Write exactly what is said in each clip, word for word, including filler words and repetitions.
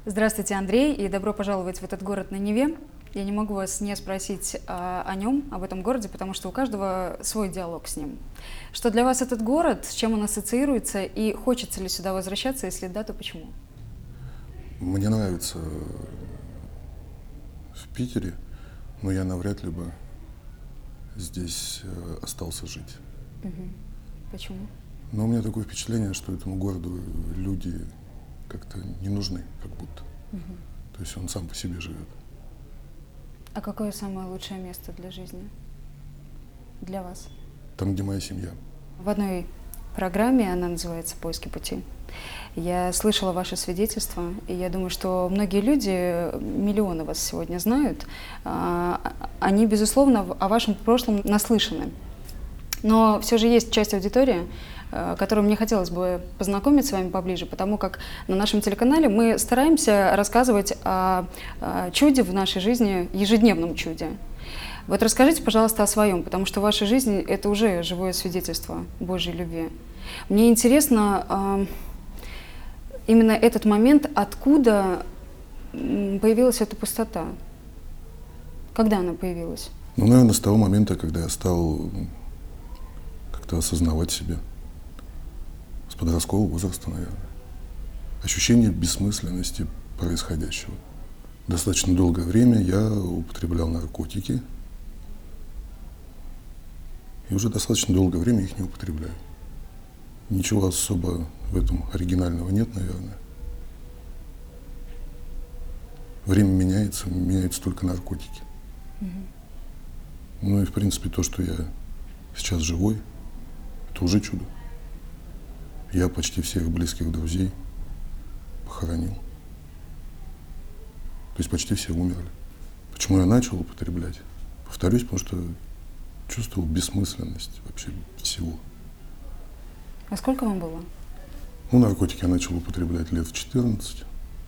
Здравствуйте, Андрей, и добро пожаловать в этот город на Неве. Я не могу вас не спросить а, о нем, об этом городе, потому что у каждого свой диалог с ним. Что для вас этот город, с чем он ассоциируется, и хочется ли сюда возвращаться, если да, то почему? Мне нравится в Питере, но я навряд ли бы здесь остался жить. Угу. Почему? Но у меня такое впечатление, что этому городу люди как-то не нужны, как будто. Угу. То есть он сам по себе живет. А какое самое лучшее место для жизни? Для вас? Там, где моя семья. В одной программе, она называется «Поиски пути», я слышала ваше свидетельство, и я думаю, что многие люди, миллионы вас сегодня знают, они, безусловно, о вашем прошлом наслышаны. Но все же есть часть аудитории, которую мне хотелось бы познакомить с вами поближе, потому как на нашем телеканале мы стараемся рассказывать о чуде в нашей жизни, ежедневном чуде. Вот расскажите, пожалуйста, о своем, потому что ваша жизнь – это уже живое свидетельство Божьей любви. Мне интересно именно этот момент, откуда появилась эта пустота? Когда она появилась? Ну, наверное, с того момента, когда я стал как-то осознавать себя. С подросткового возраста, наверное. Ощущение бессмысленности происходящего. Достаточно долгое время я употреблял наркотики. И уже достаточно долгое время их не употребляю. Ничего особо в этом оригинального нет, наверное. Время меняется, меняются только наркотики. Mm-hmm. Ну и, в принципе, то, что я сейчас живой, это уже чудо. Я почти всех близких друзей похоронил. То есть почти все умерли. Почему я начал употреблять? Повторюсь, потому что чувствовал бессмысленность вообще всего. А сколько вам было? Ну, наркотики я начал употреблять лет в четырнадцать.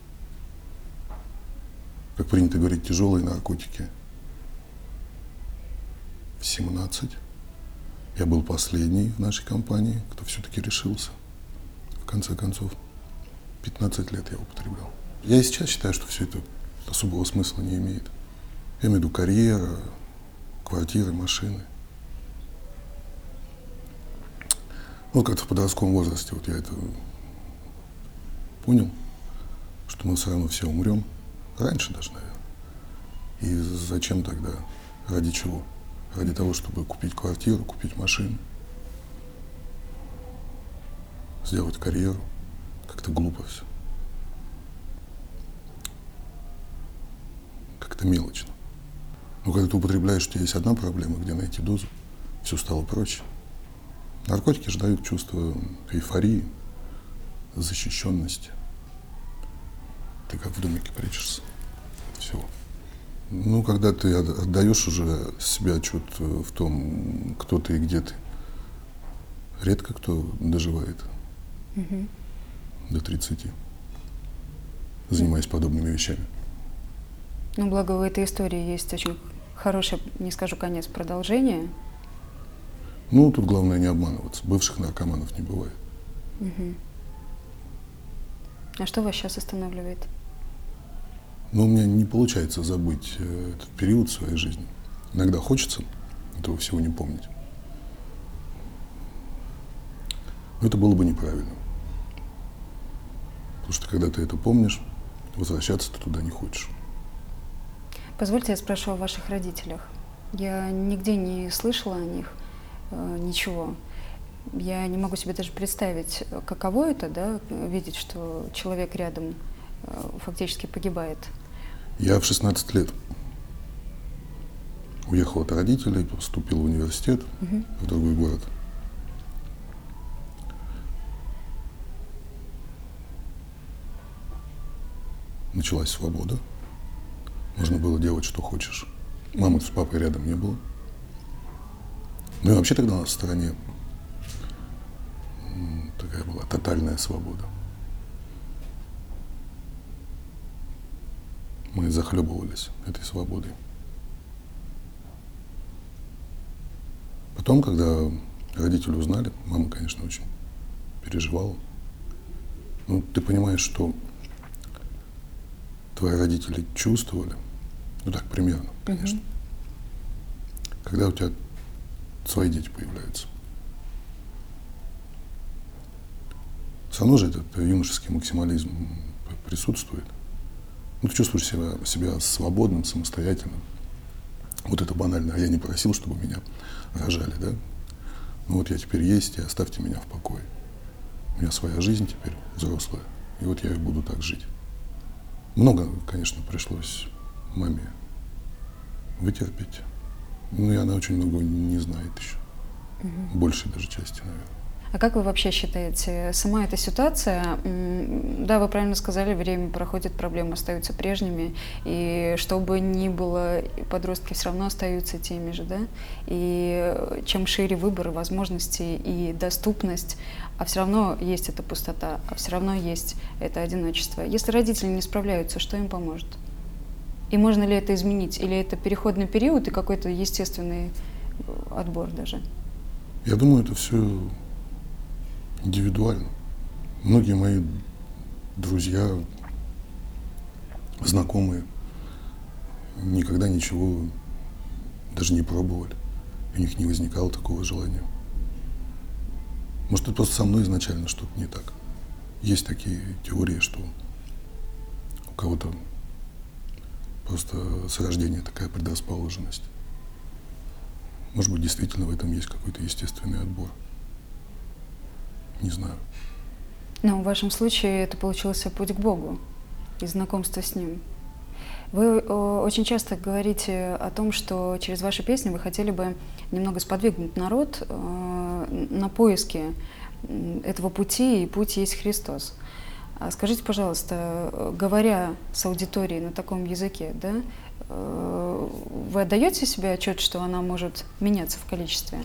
Как принято говорить, тяжелые наркотики в семнадцать. Я был последний в нашей компании, кто все-таки решился. В конце концов, пятнадцать лет я употреблял. Я и сейчас считаю, что все это особого смысла не имеет. Я имею в виду карьера, квартиры, машины. Ну, как-то в подростковом возрасте вот я это понял, что мы все равно все умрем. Раньше даже, наверное. И зачем тогда? Ради чего? Ради того, чтобы купить квартиру, купить машину, сделать карьеру. Как-то глупо все. Как-то мелочно. Но когда ты употребляешь, у тебя есть одна проблема, где найти дозу, все стало проще. Наркотики же дают чувство эйфории, защищенности. Ты как в домике прячешься от всего. Ну, когда ты отдаешь уже себе отчет в том, кто ты и где ты, редко кто доживает угу. до тридцати, занимаясь подобными вещами. Ну, благо у этой истории есть очень хорошее, не скажу конец, продолжение. Ну, тут главное не обманываться. Бывших наркоманов не бывает. Угу. А что вас сейчас останавливает? Но у меня не получается забыть этот период своей жизни. Иногда хочется этого всего не помнить. Но это было бы неправильно. Потому что когда ты это помнишь, возвращаться ты туда не хочешь. Позвольте, я спрошу о ваших родителях. Я нигде не слышала о них э, ничего. Я не могу себе даже представить, каково это, да, видеть, что человек рядом фактически погибает. Я в шестнадцать лет уехал от родителей, поступил в университет угу. в другой город. Началась свобода. Можно было делать, что хочешь. Мамы с папой рядом не было. Ну и вообще тогда у нас в стране такая была тотальная свобода. Мы захлебывались этой свободой. Потом, когда родители узнали, мама, конечно, очень переживала. Ну, ты понимаешь, что твои родители чувствовали, ну так примерно, конечно, mm-hmm. когда у тебя свои дети появляются. Все равно же этот юношеский максимализм присутствует. Ну, ты чувствуешь себя, себя свободным, самостоятельным. Вот это банально. А я не просил, чтобы меня рожали, да? Ну вот я теперь есть, и оставьте меня в покое. У меня своя жизнь теперь взрослая, и вот я и буду так жить. Много, конечно, пришлось маме вытерпеть. Ну и она очень много не знает еще. Угу. Большей даже части, наверное. А как вы вообще считаете, сама эта ситуация, да, вы правильно сказали, время проходит, проблемы остаются прежними, и что бы ни было, подростки все равно остаются теми же, да, и чем шире выбор, возможности и доступность, а все равно есть эта пустота, а все равно есть это одиночество. Если родители не справляются, что им поможет? И можно ли это изменить? Или это переходный период и какой-то естественный отбор даже? Я думаю, это все индивидуально. Многие мои друзья, знакомые никогда ничего даже не пробовали. У них не возникало такого желания. Может, это просто со мной изначально что-то не так. Есть такие теории, что у кого-то просто с рождения такая предрасположенность. Может быть, действительно в этом есть какой-то естественный отбор. Не знаю. Но в вашем случае это получился путь к Богу и знакомство с Ним. Вы о, очень часто говорите о том, что через ваши песни вы хотели бы немного сподвигнуть народ э, на поиски этого пути, и путь есть Христос. А скажите, пожалуйста, говоря с аудиторией на таком языке, да, э, вы отдаете себе отчет, что она может меняться в количестве?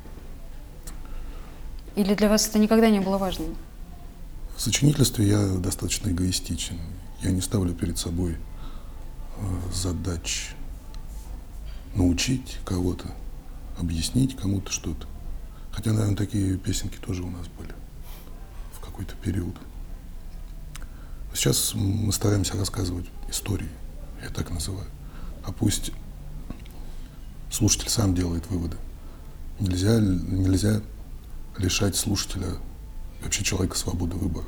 Или для вас это никогда не было важным? В сочинительстве я достаточно эгоистичен. Я не ставлю перед собой задач научить кого-то, объяснить кому-то что-то. Хотя, наверное, такие песенки тоже у нас были в какой-то период. Сейчас мы стараемся рассказывать истории, я так называю. А пусть слушатель сам делает выводы. Нельзя, нельзя лишать слушателя, вообще человека, свободы выбора.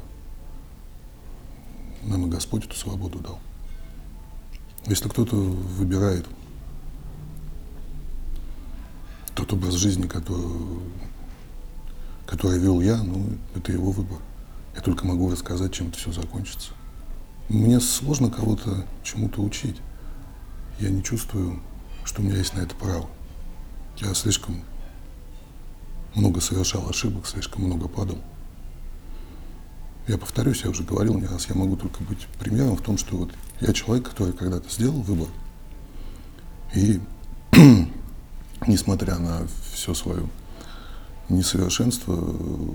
Нам и Господь эту свободу дал. Если кто-то выбирает тот образ жизни, который, который вел я, ну, это его выбор. Я только могу рассказать, чем это все закончится. Мне сложно кого-то чему-то учить. Я не чувствую, что у меня есть на это право. Я слишком много совершал ошибок, слишком много падал. Я повторюсь, я уже говорил не раз, я могу только быть примером в том, что вот я человек, который когда-то сделал выбор, и несмотря на все свое несовершенство,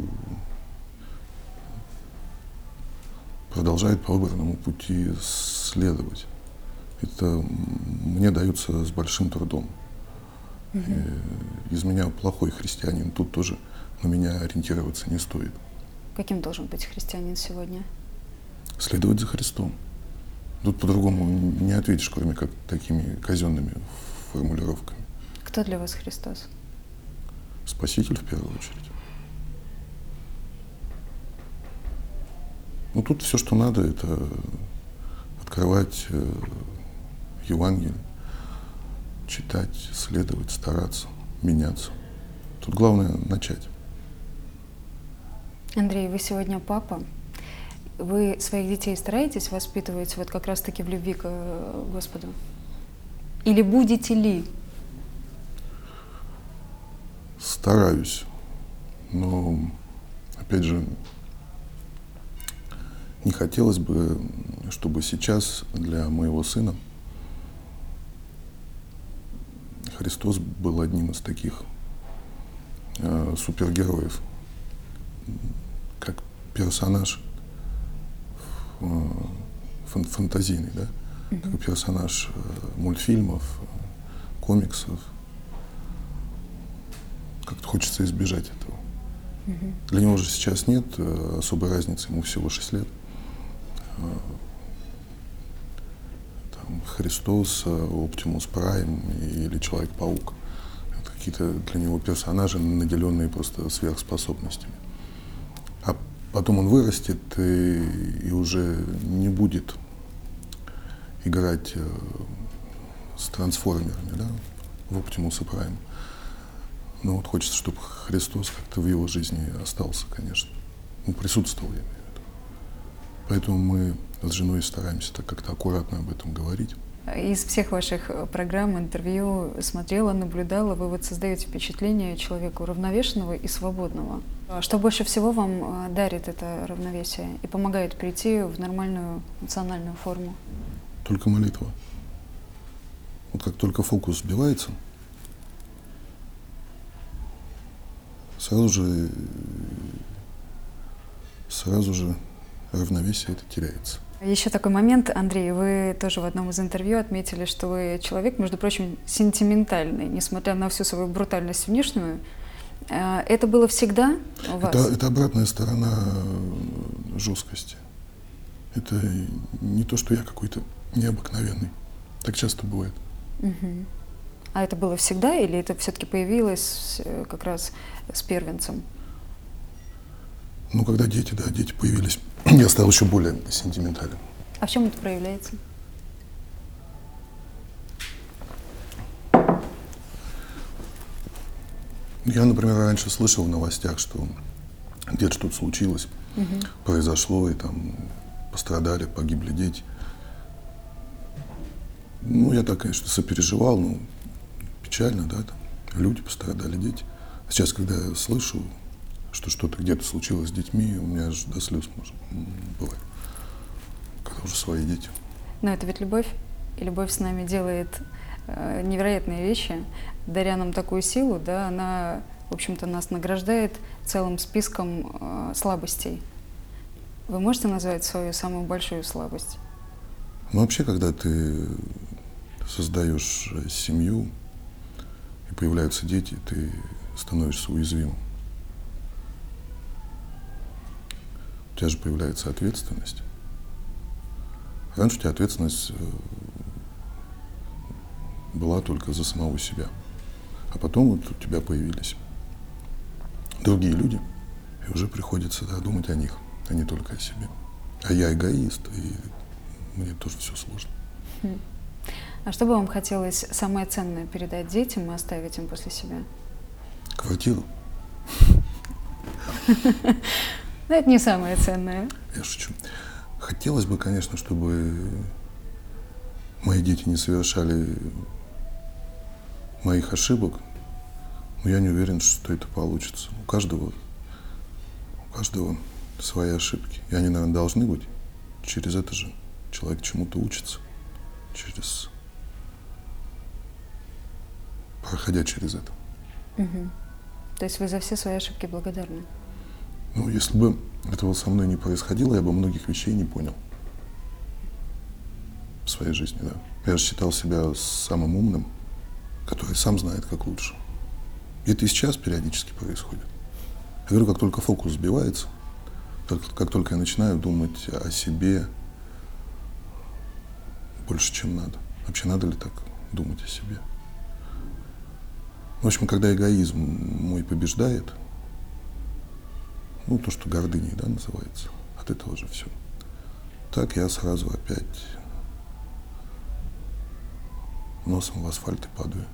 продолжает по выбранному пути следовать. Это мне дается с большим трудом. Mm-hmm. Из меня плохой христианин, тут тоже на меня ориентироваться не стоит. Каким должен быть христианин сегодня? Следовать за Христом. Тут по-другому не ответишь, кроме как такими казенными формулировками. Кто для вас Христос? Спаситель в первую очередь. Ну тут все, что надо, это открывать э, Евангелие, читать, следовать, стараться, меняться. Тут главное начать. Андрей, вы сегодня папа. Вы своих детей стараетесь воспитывать вот как раз-таки в любви к Господу? Или будете ли? Стараюсь. Но, опять же, не хотелось бы, чтобы сейчас для моего сына Христос был одним из таких э, супергероев, как персонаж э, фан- фантазийный, да? Mm-hmm. Как персонаж э, мультфильмов, э, комиксов. Как-то хочется избежать этого. Mm-hmm. Для него же сейчас нет э, особой разницы, ему всего шесть лет. Христос, Оптимус Прайм или Человек-паук. Это какие-то для него персонажи, наделенные просто сверхспособностями. А потом он вырастет и, и уже не будет играть э, с трансформерами, да, в Оптимуса Прайм. Но вот хочется, чтобы Христос как-то в его жизни остался, конечно. Ну, присутствовал, я имею в виду. Поэтому мы с женой стараемся так как-то аккуратно об этом говорить. Из всех ваших программ, интервью смотрела, наблюдала, вы вот создаете впечатление человека уравновешенного и свободного. Что больше всего вам дарит это равновесие и помогает прийти в нормальную эмоциональную форму? Только молитва. Вот как только фокус сбивается, сразу же, сразу же равновесие это теряется. Еще такой момент, Андрей, вы тоже в одном из интервью отметили, что вы человек, между прочим, сентиментальный, несмотря на всю свою брутальность внешнюю. Это было всегда у вас? Это, это обратная сторона жесткости. Это не то, что я какой-то необыкновенный. Так часто бывает. Угу. А это было всегда или это все-таки появилось как раз с первенцем? Ну, когда дети, да, дети появились, я стал еще более сентиментальным. А в чем это проявляется? Я, например, раньше слышал в новостях, что где-то что-то случилось, угу. произошло, и там пострадали, погибли дети. Ну, я так, конечно, сопереживал, ну, печально, да, там, люди пострадали, дети. А сейчас, когда я слышу, что что-то где-то случилось с детьми, у меня аж до слез может бывает, когда уже свои дети. Но это ведь любовь, и любовь с нами делает э, невероятные вещи, даря нам такую силу, да, она, в общем-то, нас награждает целым списком э, слабостей. Вы можете назвать свою самую большую слабость? Ну, вообще, когда ты создаешь семью, и появляются дети, ты становишься уязвимым. У тебя же появляется ответственность. Раньше у тебя ответственность была только за самого себя. А потом вот у тебя появились другие люди, и уже приходится, да, думать о них, а не только о себе. А я эгоист, и мне тоже все сложно. А что бы вам хотелось самое ценное передать детям и оставить им после себя? Квартиру. Но это не самое ценное. Я шучу. Хотелось бы, конечно, чтобы мои дети не совершали моих ошибок, но я не уверен, что это получится. У каждого, у каждого свои ошибки. И они, наверное, должны быть. Через это же человек чему-то учится. Через... проходя через это. Угу. То есть вы за все свои ошибки благодарны? Ну, если бы этого со мной не происходило, я бы многих вещей не понял в своей жизни, да. Я же считал себя самым умным, который сам знает, как лучше. И это и сейчас периодически происходит. Я говорю, как только фокус сбивается, как, как только я начинаю думать о себе больше, чем надо. Вообще, надо ли так думать о себе? В общем, когда эгоизм мой побеждает, ну, то, что гордыней, да, называется, от этого же все. Так я сразу опять носом в асфальт и падаю.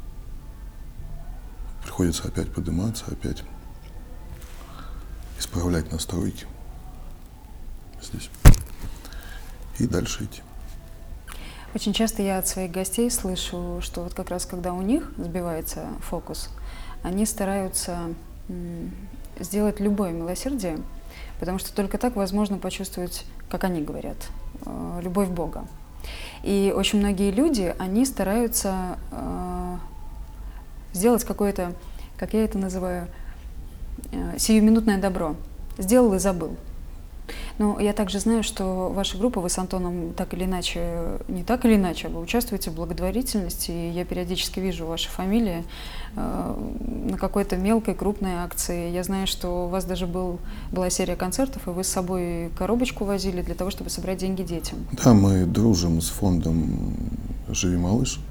Приходится опять подниматься, опять исправлять настройки здесь и дальше идти. Очень часто я от своих гостей слышу, что вот как раз когда у них сбивается фокус, они стараются сделать любое милосердие, потому что только так возможно почувствовать, как они говорят, любовь Бога. И очень многие люди, они стараются э, сделать какое-то, как я это называю, э, сиюминутное добро. Сделал и забыл. Ну, я также знаю, что ваша группа, вы с Антоном так или иначе, не так или иначе, вы участвуете в благотворительности, и я периодически вижу ваши фамилии э, на какой-то мелкой, крупной акции. Я знаю, что у вас даже был, была серия концертов, и вы с собой коробочку возили для того, чтобы собрать деньги детям. Да, мы дружим с фондом «Живи, малыш»,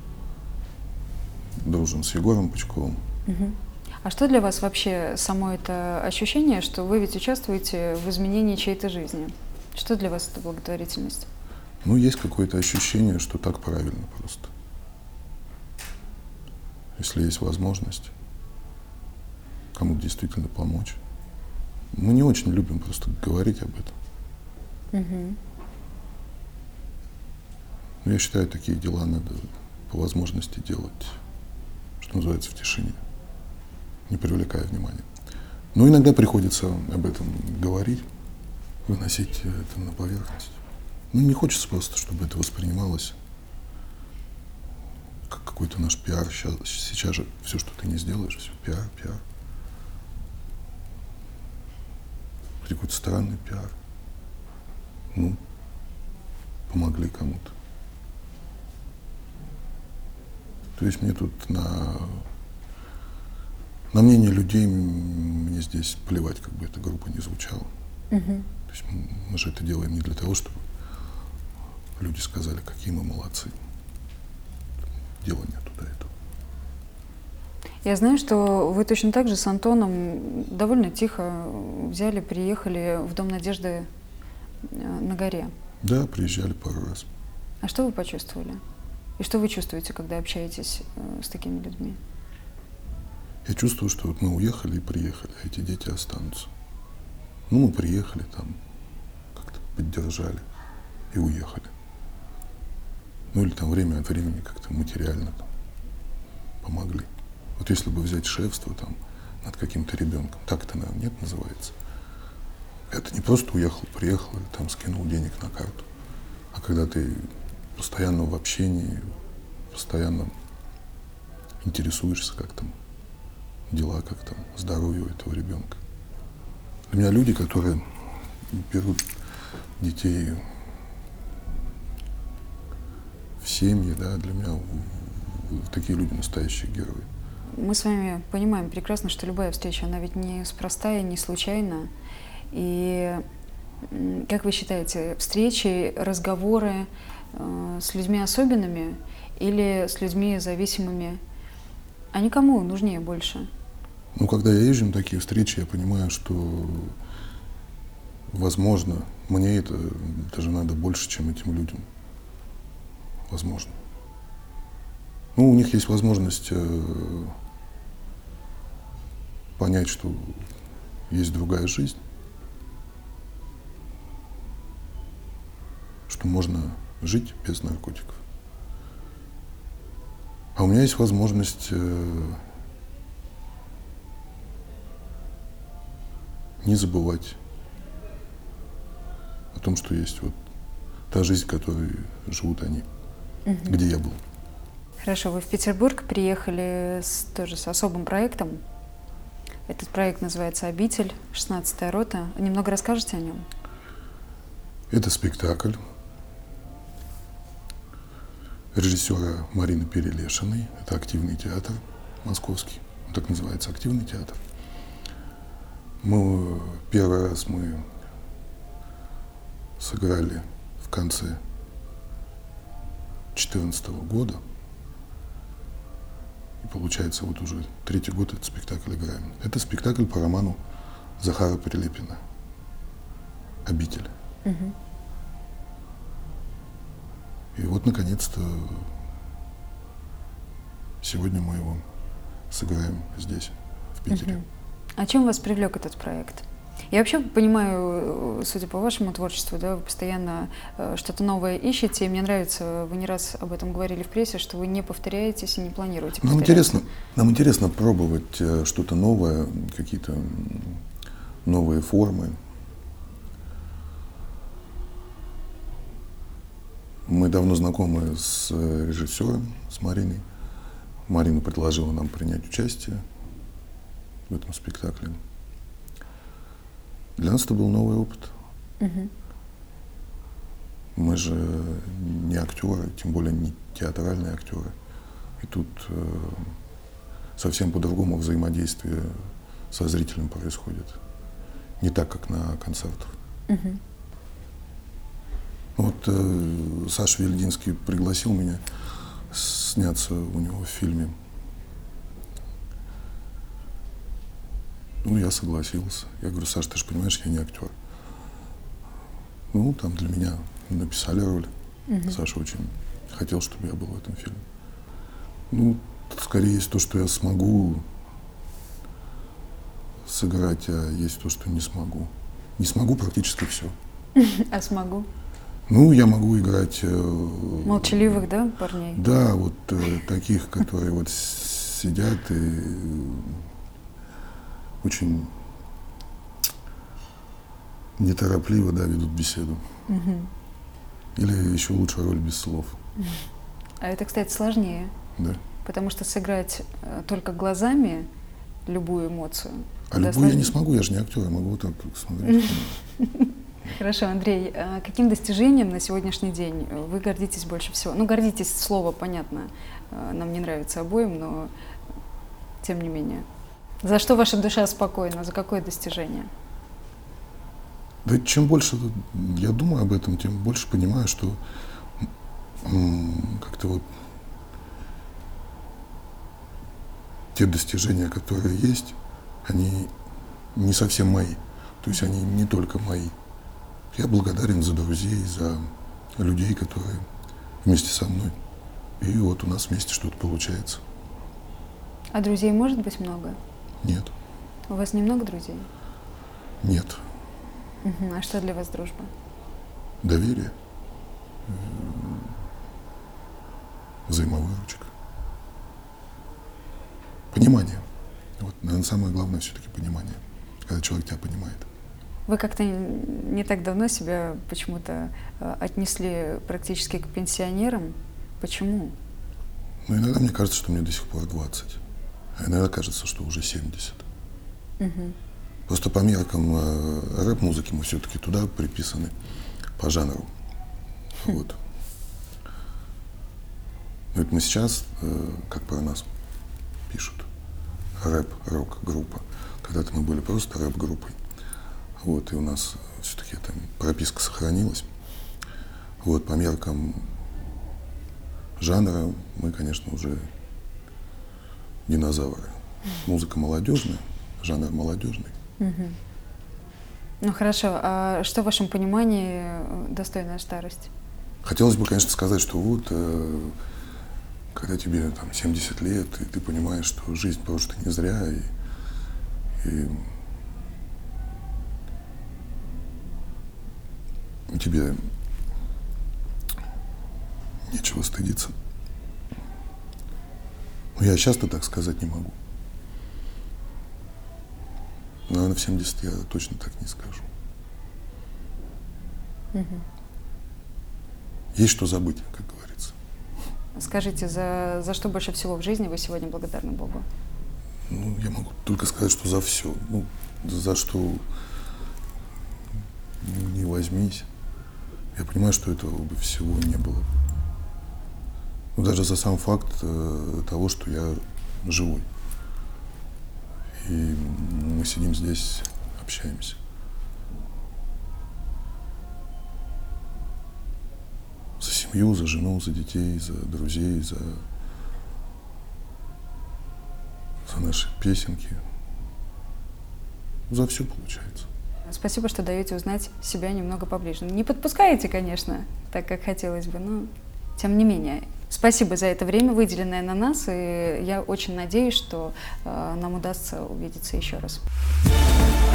дружим с Егором Пучковым. Угу. А что для вас вообще само это ощущение, что вы ведь участвуете в изменении чьей-то жизни? Что для вас это благотворительность? Ну, есть какое-то ощущение, что так правильно просто. Если есть возможность кому-то действительно помочь. Мы не очень любим просто говорить об этом. Угу. Но я считаю, такие дела надо по возможности делать, что называется, в тишине, не привлекая внимания. Но иногда приходится об этом говорить, выносить это на поверхность. Ну, не хочется просто, чтобы это воспринималось как какой-то наш пиар. Сейчас, сейчас же все, что ты не сделаешь, все пиар, пиар. Какой-то странный пиар. Ну, помогли кому-то. То есть мне тут на, на мнение людей мне здесь плевать, как бы эта группа не звучала. Угу. То есть мы же это делаем не для того, чтобы люди сказали, какие мы молодцы. Дела нету до этого. Я знаю, что вы точно так же с Антоном довольно тихо взяли, приехали в Дом Надежды на горе. Да, приезжали пару раз. А что вы почувствовали? И что вы чувствуете, когда общаетесь э, с такими людьми? Я чувствую, что вот мы уехали и приехали, а эти дети останутся. Ну, мы приехали там, как-то поддержали и уехали. Ну, или там время от времени как-то материально там помогли. Вот если бы взять шефство там над каким-то ребенком, так это, наверное, нет, называется. Это не просто уехал, приехал или там скинул денег на карту, а когда ты постоянно в общении, постоянно интересуешься, как там дела, как там здоровье у этого ребенка. Для меня люди, которые берут детей в семьи, да, для меня такие люди настоящие герои. Мы с вами понимаем прекрасно, что любая встреча, она ведь не спроста и не случайна. И как вы считаете, встречи, разговоры э, с людьми особенными или с людьми зависимыми, они кому нужнее больше? Ну, когда я езжу на такие встречи, я понимаю, что, возможно, мне это даже надо больше, чем этим людям. Возможно. Ну, у них есть возможность э, понять, что есть другая жизнь, что можно жить без наркотиков. А у меня есть возможность э, не забывать о том, что есть вот та жизнь, которой живут они, угу. Где я был. Хорошо, вы в Петербург приехали с, тоже с особым проектом. Этот проект называется «Обитель», шестнадцатая рота. Немного расскажете о нем? Это спектакль режиссера Марины Перелешиной. Это активный театр московский. Он так называется, активный театр. Мы первый раз мы сыграли в конце две тысячи четырнадцатого года. И получается, вот уже третий год этот спектакль играем. Это спектакль по роману Захара Прилепина «Обитель». Угу. И вот, наконец-то, сегодня мы его сыграем здесь, в Питере. Угу. А чем вас привлек этот проект? Я вообще понимаю, судя по вашему творчеству, да, вы постоянно э, что-то новое ищете. И мне нравится, вы не раз об этом говорили в прессе, что вы не повторяетесь и не планируете повторяться. Нам интересно, нам интересно пробовать э, что-то новое, какие-то новые формы. Мы давно знакомы с режиссером, с Мариной. Марина предложила нам принять участие в этом спектакле. Для нас это был новый опыт. Мгм. Мы же не актеры, тем более не театральные актеры. И тут э, совсем по-другому взаимодействие со зрителем происходит. Не так, как на концертах. Мгм. Вот э, Саша Вильдинский пригласил меня сняться у него в фильме. Ну, я согласился. Я говорю: Саш, ты же понимаешь, я не актер. Ну, там для меня написали роль. Мгм. Саша очень хотел, чтобы я был в этом фильме. Ну, скорее есть то, что я смогу сыграть, а есть то, что не смогу. Не смогу практически все. А смогу? Ну, я могу играть... э, Молчаливых, да, парней? Да, вот э, таких, которые вот сидят и э, очень неторопливо, да, ведут беседу. Мгм. Или еще лучше роль без слов, А это, кстати, сложнее, да. потому что сыграть э, только глазами любую эмоцию. А куда любую я не сложнее. смогу, я же не актер, я могу вот так только смотреть. Хорошо, Андрей, а каким достижением на сегодняшний день вы гордитесь больше всего? Ну, гордитесь, слово, понятно, э, нам не нравится обоим, но тем не менее. За что ваша душа спокойна? За какое достижение? Да чем больше я думаю об этом, тем больше понимаю, что м, как-то вот те достижения, которые есть, они не совсем мои. То есть они не только мои. Я благодарен за друзей, за людей, которые вместе со мной. И вот у нас вместе что-то получается. А друзей может быть много? Нет, У вас немного друзей? нет. Мгм. А что для вас дружба? Доверие, м, взаимовыручка, понимание. Вот, наверное, самое главное все-таки понимание, когда человек тебя понимает. Вы как-то не так давно себя почему-то э, отнесли практически к пенсионерам. Почему? Но иногда мне кажется, что мне до сих пор двадцать, а иногда кажется, что уже семьдесят. Мгм. Просто по меркам э, рэп-музыки мы все-таки туда приписаны по жанру. Вот. Но это мы сейчас, э, как про нас пишут, рэп-рок-группа. Когда-то мы были просто рэп-группой. Вот, и у нас все-таки эта прописка сохранилась. Вот, по меркам жанра мы, конечно, уже динозавры. Музыка молодежная, жанр молодежный. Мгм. Ну хорошо, а что в вашем понимании э, достойная старость? Хотелось бы, конечно, сказать, что вот, э, когда тебе там семьдесят лет, и ты понимаешь, что жизнь прожита не зря, и, и тебе нечего стыдиться. Но я часто так сказать не могу. Наверное, в семьдесят я точно так не скажу. Мгм. Есть что забыть, как говорится. Скажите, за, за что больше всего в жизни вы сегодня благодарны Богу? Ну, я могу только сказать, что за все. Ну, за что не возьмись. Я понимаю, что этого бы всего не было. Ну, даже за сам факт э, того, что я живой. И мы сидим здесь, общаемся. За семью, за жену, за детей, за друзей, за, за наши песенки. За все получается. Спасибо, что даете узнать себя немного поближе. Не подпускаете, конечно, так, как хотелось бы, но тем не менее. Спасибо за это время, выделенное на нас, и я очень надеюсь, что э, нам удастся увидеться еще раз.